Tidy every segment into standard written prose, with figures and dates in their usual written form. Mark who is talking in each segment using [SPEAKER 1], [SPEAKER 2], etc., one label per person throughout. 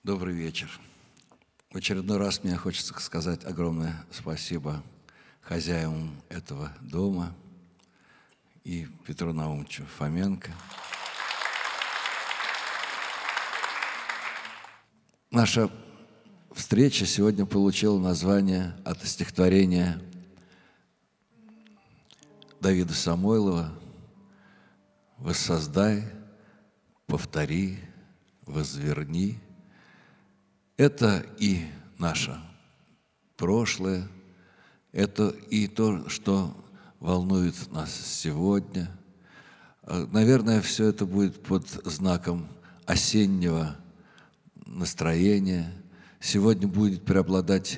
[SPEAKER 1] Добрый вечер. В очередной раз мне хочется сказать огромное спасибо хозяевам этого дома и Петру Наумовичу Фоменко. Наша встреча сегодня получила название от стихотворения Давида Самойлова «Воссоздай, повтори, возверни». Это и наше прошлое, это и то, что волнует нас сегодня. Наверное, все это будет под знаком осеннего настроения. Сегодня будет преобладать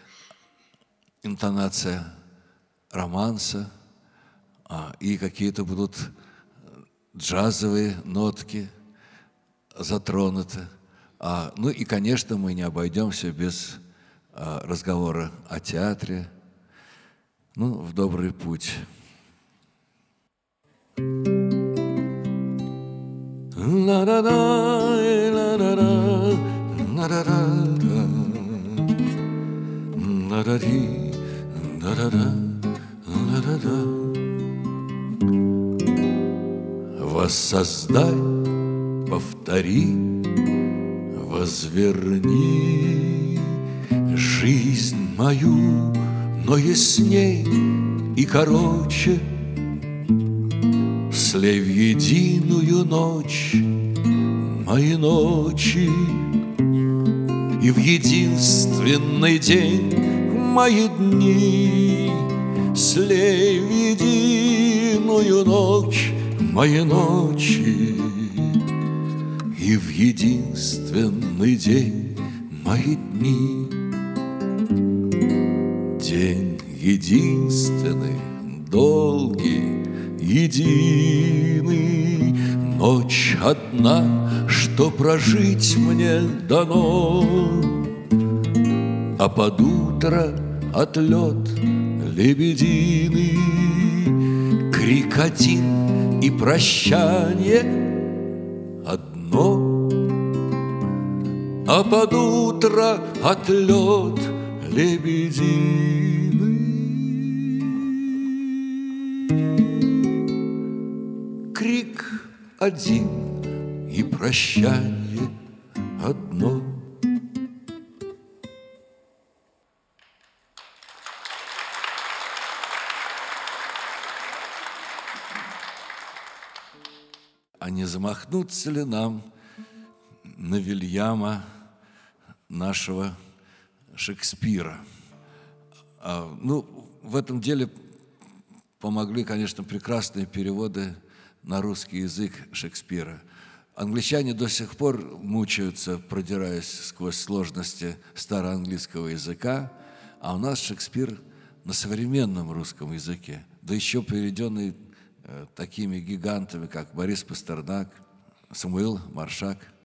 [SPEAKER 1] интонация романса, и какие-то будут джазовые нотки затронуты. Ну и, конечно, мы не обойдемся без разговора о театре. В добрый путь. Воссоздай, повтори, возверни жизнь мою, но ясней и короче, слей в единую ночь мои ночи, и в единственный день мои дни, слей в единую ночь мои ночи, и в единственный день мои дни. День единственный, долгий, единый, ночь одна, что прожить мне дано, а под утро отлет лебединый, крик один и прощанье одно, а под утро отлет лебединый. Крик один и прощанье одно. А не замахнуться ли нам на Вильяма нашего Шекспира? В этом деле помогли, конечно, прекрасные переводы на русский язык Шекспира. Англичане до сих пор мучаются, продираясь сквозь сложности староанглийского языка, а у нас Шекспир на современном русском языке, да еще переведенный такими гигантами, как Борис Пастернак, Самуил Маршак.